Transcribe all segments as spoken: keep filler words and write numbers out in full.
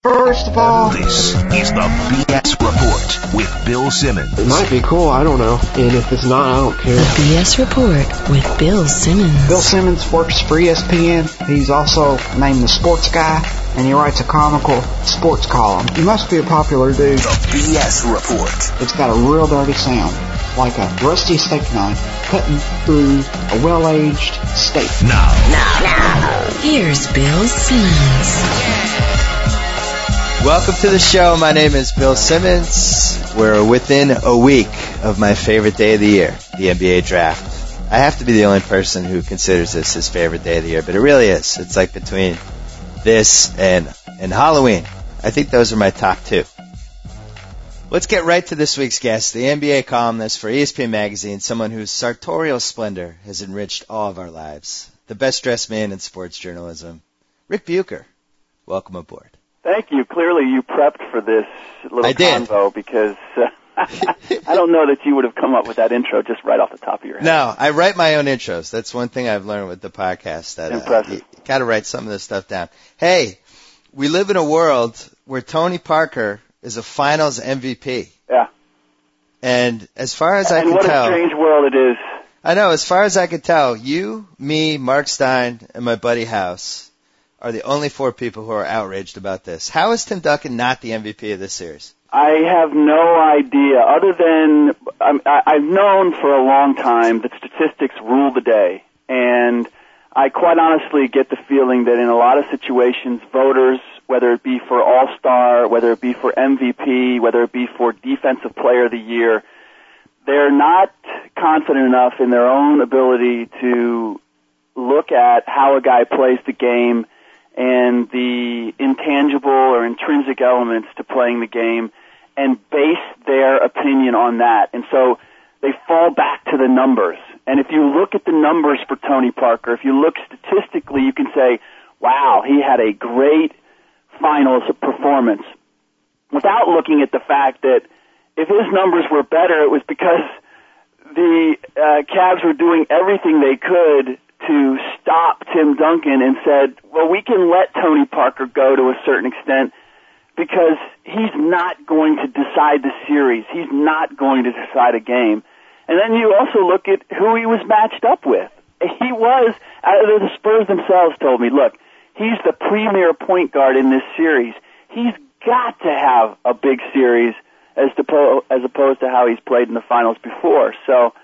First of all, this is the B S Report with Bill Simmons. It might be cool, I don't know. And if it's not, I don't care. The B S Report with Bill Simmons. Bill Simmons works for E S P N. He's also named the Sports Guy, and he writes a comical sports column. He must be a popular dude. The B S Report. It's got a real dirty sound, like a rusty steak knife cutting through a well-aged steak. Now, now, now. Here's Bill Simmons. Welcome to the show. My name is Bill Simmons. We're within a week of my favorite day of the year, the N B A draft. I have to be the only person who considers this his favorite day of the year, but it really is. It's like between this and, and Halloween. I think those are my top two. Let's get right to this week's guest, the N B A columnist for E S P N Magazine, someone whose sartorial splendor has enriched all of our lives. The best-dressed man in sports journalism, Rick Bucher. Welcome aboard. Thank you. Clearly you prepped for this little I did. convo because uh, I don't know that you would have come up with that intro just right off the top of your head. No, I write my own intros. That's one thing I've learned with the podcast. That Impressive. Uh, you, you got to write some of this stuff down. Hey, we live in a world where Tony Parker is a finals M V P. Yeah. And as far as I and can what tell... a strange world it is. I know, as far as I can tell, you, me, Mark Stein, and my buddy House are the only four people who are outraged about this. How is Tim Duncan not the M V P of this series? I have no idea, other than I'm, I, I've known for a long time that statistics rule the day. And I quite honestly get the feeling that in a lot of situations, voters, whether it be for All-Star, whether it be for M V P, whether it be for Defensive Player of the Year, they're not confident enough in their own ability to look at how a guy plays the game and the intangible or intrinsic elements to playing the game and base their opinion on that. And so they fall back to the numbers. And if you look at the numbers for Tony Parker, if you look statistically, you can say, wow, he had a great finals performance, without looking at the fact that if his numbers were better, it was because the uh, Cavs were doing everything they could to stop Tim Duncan and said, well, we can let Tony Parker go to a certain extent because he's not going to decide the series. He's not going to decide a game. And then you also look at who he was matched up with. He was, uh, the Spurs themselves told me, look, he's the premier point guard in this series. He's got to have a big series as, to, as opposed to how he's played in the finals before. So,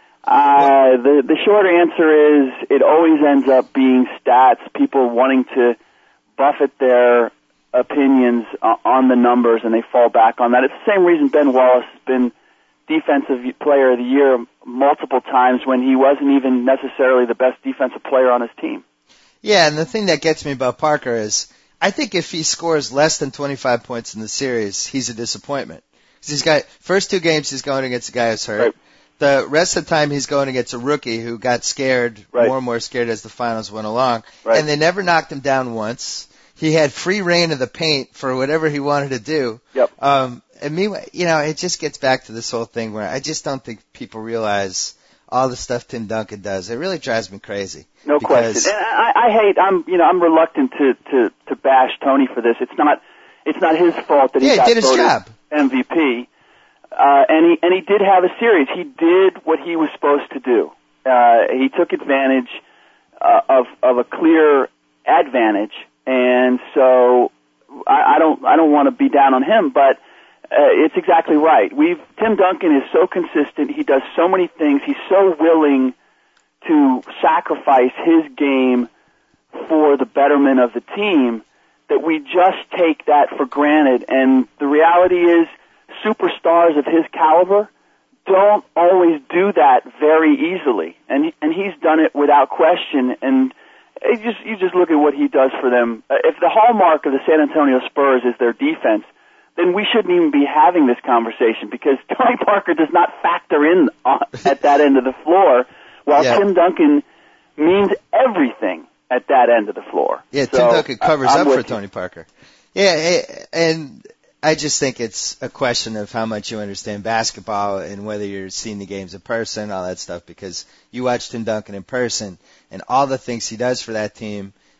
Uh, the, the short answer is it always ends up being stats, people wanting to buffet their opinions on the numbers, and they fall back on that. It's the same reason Ben Wallace has been Defensive Player of the Year multiple times when he wasn't even necessarily the best defensive player on his team. Yeah, and the thing that gets me about Parker is I think if he scores less than twenty-five points in the series, he's a disappointment. Because he's got first two games he's going against a guy who's hurt. Right. The rest of the time he's going against a rookie who got scared, right. more and more scared as the finals went along. Right. And they never knocked him down once. He had free reign of the paint for whatever he wanted to do. Yep. Um, and me, you know, it just gets back to this whole thing where I just don't think people realize all the stuff Tim Duncan does. It really drives me crazy. No because question. And I, I hate. I'm, you know, I'm reluctant to, to, to bash Tony for this. It's not, it's not his fault that he yeah, got he did his voted job. M V P. Uh, and he and he did have a series. He did what he was supposed to do. Uh, he took advantage uh, of of a clear advantage, and so I, I don't I don't want to be down on him, but uh, it's exactly right. We've Tim Duncan is so consistent. He does so many things. He's so willing to sacrifice his game for the betterment of the team that we just take that for granted. And the reality is, superstars of his caliber don't always do that very easily, and he, and he's done it without question. And it just you just look at what he does for them. Uh, if the hallmark of the San Antonio Spurs is their defense, then we shouldn't even be having this conversation because Tony Parker does not factor in on, at that end of the floor, while yeah. Tim Duncan means everything at that end of the floor. Yeah, so, Tim Duncan covers I'm up for you. Tony Parker. Yeah, and I just think it's a question of how much you understand basketball and whether you're seeing the games in person, all that stuff, because you watch Tim Duncan in person and all the things he does for that team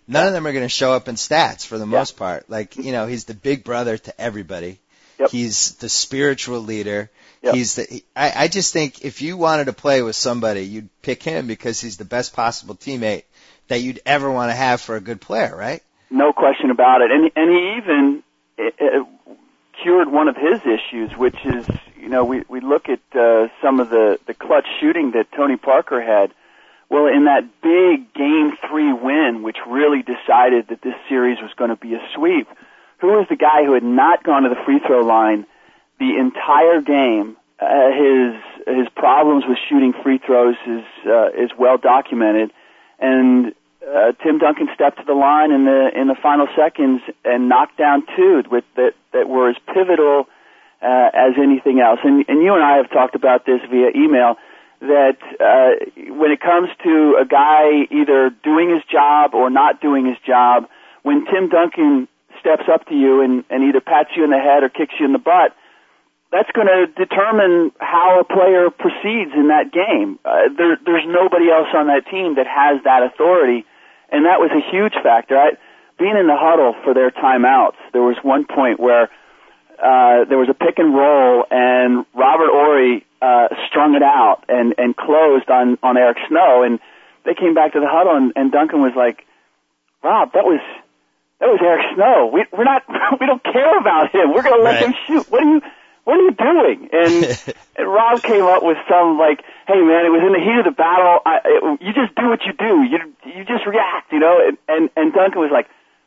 none of them are going to show up in stats for the Yeah. most part. Like, you know, he's the big brother to everybody. Yep. He's the spiritual leader. Yep. He's the. I, I just think if you wanted to play with somebody, you'd pick him because he's the best possible teammate that you'd ever want to have for a good player, right? No question about it. And and he even uh, cured one of his issues, which is, you know, we we look at uh, some of the the clutch shooting that Tony Parker had. Well, in that big Game Three win, which really decided that this series was going to be a sweep, who was the guy who had not gone to the free throw line the entire game? Uh, his his problems with shooting free throws is uh, is well documented, and uh, Tim Duncan stepped to the line in the in the final seconds and knocked down two with that that were as pivotal uh, as anything else. And and you and I have talked about this via email, that uh, when it comes to a guy either doing his job or not doing his job, when Tim Duncan steps up to you and, and either pats you in the head or kicks you in the butt, that's going to determine how a player proceeds in that game. Uh, there, there's nobody else on that team that has that authority, and that was a huge factor. I, being in the huddle for their timeouts, there was one point where uh, there was a pick and roll, and Robert Horry uh, strung it out and, and closed on, on Eric Snow, and they came back to the huddle, and, and Duncan was like, Rob, that was... That was Eric Snow. We, we're not. We don't care about him. We're going to let Right. him shoot. What are you? What are you doing? And and Rob came up with some like, hey man, it was in the heat of the battle. I, it, you just do what you do. You you just react, you know. And, and and Duncan was like,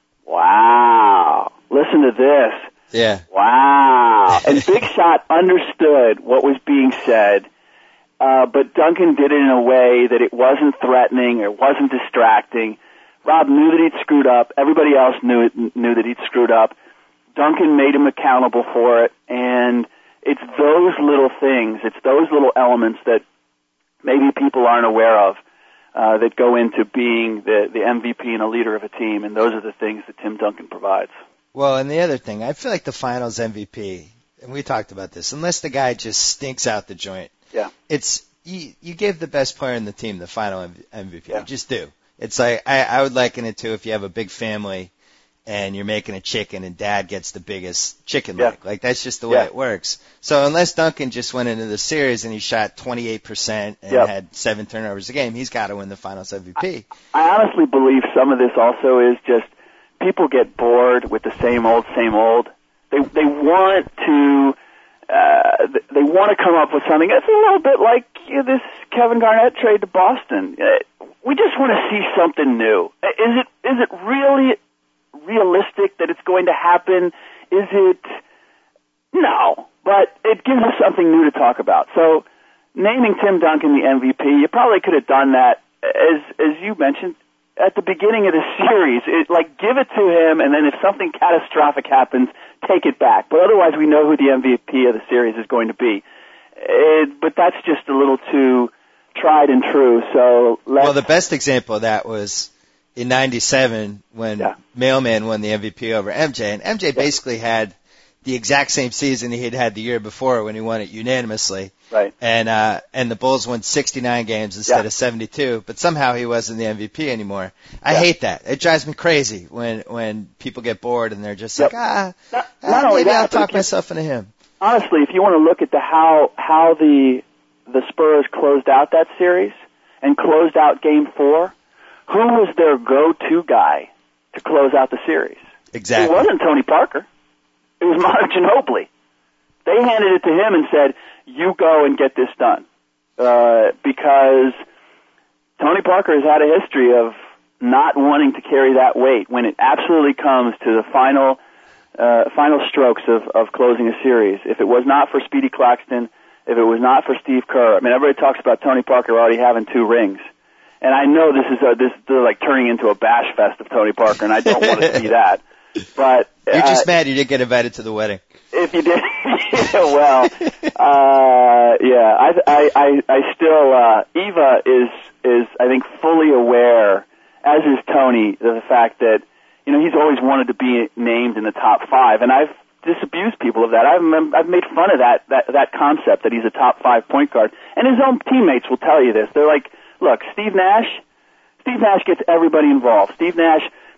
wow, listen to this. Yeah. Wow. And Big Shot understood what was being said, uh, but Duncan did it in a way that it wasn't threatening, it wasn't distracting. Rob knew that he'd screwed up. Everybody else knew it, knew that he'd screwed up. Duncan made him accountable for it, and it's those little things, it's those little elements that maybe people aren't aware of uh, that go into being the, the M V P and a leader of a team, and those are the things that Tim Duncan provides. Well, and the other thing, I feel like the Finals M V P, and we talked about this, unless the guy just stinks out the joint, Yeah. it's you, you give the best player in the team the final M V P. Yeah. You just do. It's like I, I would liken it to if you have a big family and you're making a chicken and dad gets the biggest chicken leg. Yeah. Like that's just the way Yeah. it works. So unless Duncan just went into the series and he shot twenty-eight percent and Yep. had seven turnovers a game, he's got to win the Finals M V P. I honestly believe some of this also is just people get bored with the same old, same old. They they want to uh, they want to come up with something. It's a little bit like you know, this Kevin Garnett trade to Boston. Uh, we just want to see something new. Is it is it really realistic that it's going to happen? Is it? No, but it gives us something new to talk about. So naming Tim Duncan the M V P, you probably could have done that, as as you mentioned, at the beginning of the series. It, like, give it to him, and then if something catastrophic happens, take it back. But otherwise, we know who the M V P of the series is going to be. It, but that's just a little too tried and true. So let's, Well, the best example of that was in ninety-seven when Yeah. Mailman won the M V P over M J, and M J basically had the exact same season he had had the year before when he won it unanimously. right. And uh, and the Bulls won sixty-nine games instead Yeah. of seventy-two, but somehow he wasn't the M V P anymore. I Yeah. hate that. It drives me crazy when when people get bored and they're just Yep. like, ah, Not, ah, not only maybe that, I'll but talk if- myself into him. honestly, if you want to look at the how how the the Spurs closed out that series and closed out Game Four, who was their go-to guy to close out the series? Exactly. It wasn't Tony Parker. It was Manu Ginobili. They handed it to him and said, "You go and get this done," uh, because Tony Parker has had a history of not wanting to carry that weight when it absolutely comes to the final. Uh, final strokes of, of closing a series. If it was not for Speedy Claxton, if it was not for Steve Kerr, I mean, everybody talks about Tony Parker already having two rings. And I know this is a, this they're like turning into a bash fest of Tony Parker, and I don't want to see that. But You're just uh, mad you didn't get invited to the wedding. if you did, yeah, well, uh, yeah, I, I, I, I still, uh, Eva is, is, I think, fully aware, as is Tony, of the fact that, you know, he's always wanted to be named in the top five, and I've disabused people of that. I've, I've made fun of that, that, that concept that he's a top five point guard, and his own teammates will tell you this. They're like, look, Steve Nash, Steve Nash gets everybody involved. Steve Nash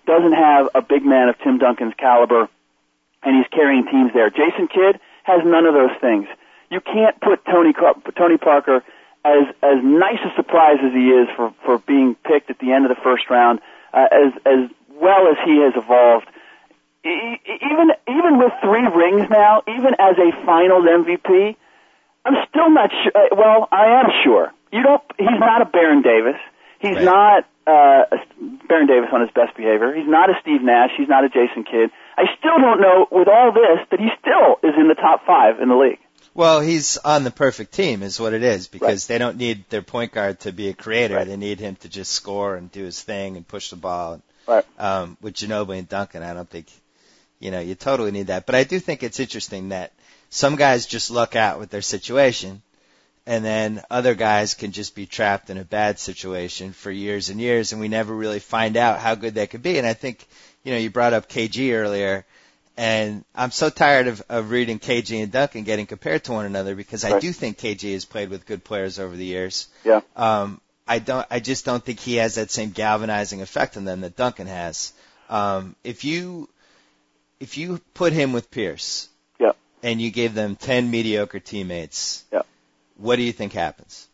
doesn't have a big man of Tim Duncan's caliber, and he's carrying teams there. Jason Kidd has none of those things. You can't put Tony Tony Parker, as as nice a surprise as he is for, for being picked at the end of the first round, uh, as as well as he has evolved. E- even even with three rings now, even as a Finals M V P, I'm still not sure. Uh, well, I am sure. You don't. He's not a Baron Davis. He's right. not uh, a Baron Davis on his best behavior. He's not a Steve Nash. He's not a Jason Kidd. I still don't know, with all this, that he still is in the top five in the league. Well, he's on the perfect team is what it is, because right. they don't need their point guard to be a creator. Right. They need him to just score and do his thing and push the ball. Right. Um, with Ginobili and Duncan, I don't think, you know, you totally need that. But I do think it's interesting that some guys just luck out with their situation, and then other guys can just be trapped in a bad situation for years and years, and we never really find out how good they could be. And I think, you know, you brought up K G earlier, and I'm so tired of, of reading K G and Duncan getting compared to one another, because I right. do think K G has played with good players over the years. Yeah. Um, I don't. I just don't think he has that same galvanizing effect on them that Duncan has. Um, if you if you put him with Pierce, yeah. and you gave them ten mediocre teammates, yeah. what do you think happens?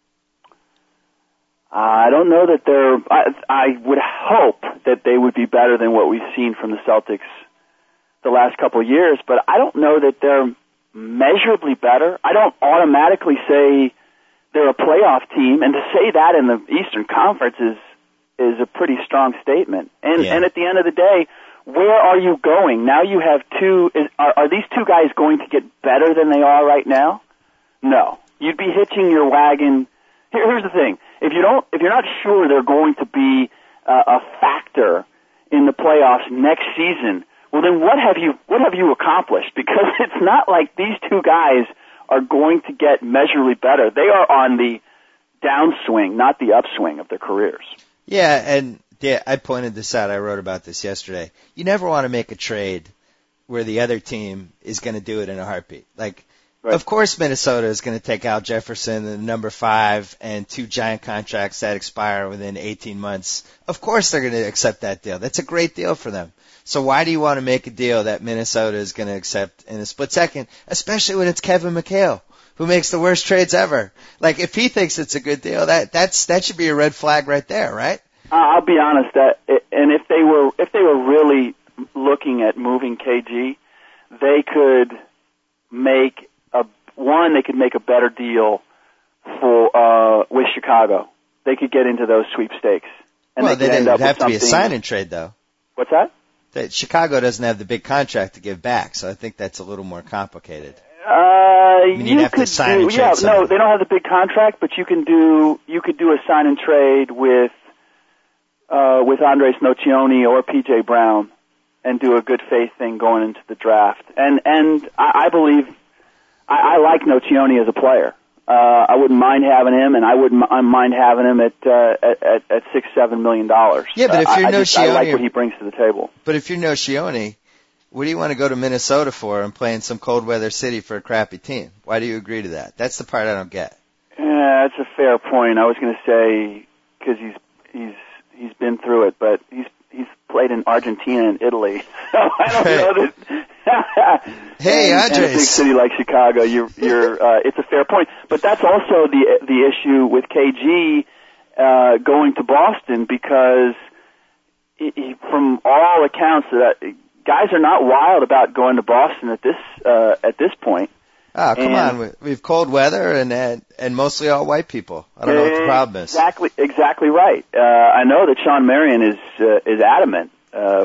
I don't know that they're. I, I would hope that they would be better than what we've seen from the Celtics the last couple of years, but I don't know that they're measurably better. I don't automatically say they're a playoff team, and to say that in the Eastern Conference is is a pretty strong statement. And yeah. and at the end of the day, where are you going? Now you have two. Is, are, are these two guys going to get better than they are right now? No. You'd be hitching your wagon. Here, here's the thing: if you don't, if you're not sure they're going to be uh, a factor in the playoffs next season, well, then what have you what have you accomplished? Because it's not like these two guys are going to get measurably better. They are on the downswing, not the upswing of their careers. Yeah, and yeah, I pointed this out. I wrote about this yesterday. You never want to make a trade where the other team is going to do it in a heartbeat. Like, right. Of course Minnesota is going to take Al Jefferson and number five and two giant contracts that expire within eighteen months. Of course they're going to accept that deal. That's a great deal for them. So why do you want to make a deal that Minnesota is going to accept in a split second, especially when it's Kevin McHale, who makes the worst trades ever? Like, if he thinks it's a good deal, that that's that should be a red flag right there, right? Uh, I'll be honest, that and if they were if they were really looking at moving K G, they could make a one. They could make a better deal for uh, with Chicago. They could get into those sweepstakes, and well, they could then end it up would have with to be a something- sign and trade, though. What's that? That Chicago doesn't have the big contract to give back, so I think that's a little more complicated. Uh, I mean, you'd you have to could sign do, and trade yeah, somebody. no, they don't have the big contract, but you can do you could do a sign and trade with uh, with Andres Nocioni or P J Brown, and do a good faith thing going into the draft. And and I, I believe I, I like Nocioni as a player. Uh, I wouldn't mind having him, and I wouldn't m- mind having him at uh, at, at, at six, seven million dollars. Yeah, but if uh, you're I, I, just, I Nocioni- like what he brings to the table. But if you're Nocioni, what do you want to go to Minnesota for and play in some cold weather city for a crappy team? Why do you agree to that? That's the part I don't get. Yeah, that's a fair point. I was going to say because he's he's he's been through it, but he's he's played in Argentina and Italy, so I don't Hey. know that. Hey, and, and a big Andres. city like Chicago, you're you're. Uh, it's a fair point, but that's also the the issue with K G uh, going to Boston because he, he, from all accounts, that guys are not wild about going to Boston at this uh, at this point. Oh, come And- on. We- We have cold weather and, and and mostly all white people. I don't know what the problem is. Exactly, exactly right. Uh, I know that Sean Marion is uh, is adamant uh,